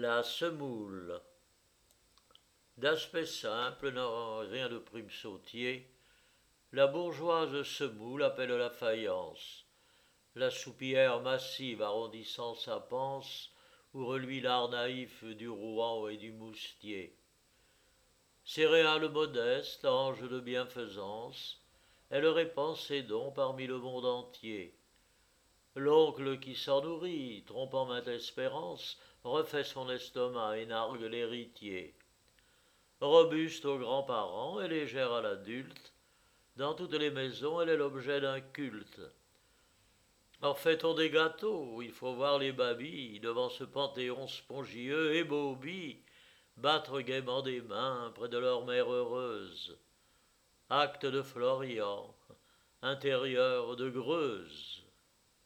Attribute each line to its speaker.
Speaker 1: La semoule. D'aspect simple, n'a rien de prime sautier, la bourgeoise semoule appelle la faïence. La soupière massive arrondissant sa panse, où reluit l'art naïf du Rouen et du Moustier. Céréale modeste, ange de bienfaisance, elle répand ses dons parmi le monde entier. L'oncle qui s'en nourrit, trompant mainte espérance, refait son estomac et nargue l'héritier. Robuste aux grands-parents et légère à l'adulte, dans toutes les maisons elle est l'objet d'un culte. Or fait-on des gâteaux, il faut voir les babilles devant ce panthéon spongieux et bobby, battre gaiement des mains près de leur mère heureuse. Acte de Florian, intérieur de Greuze.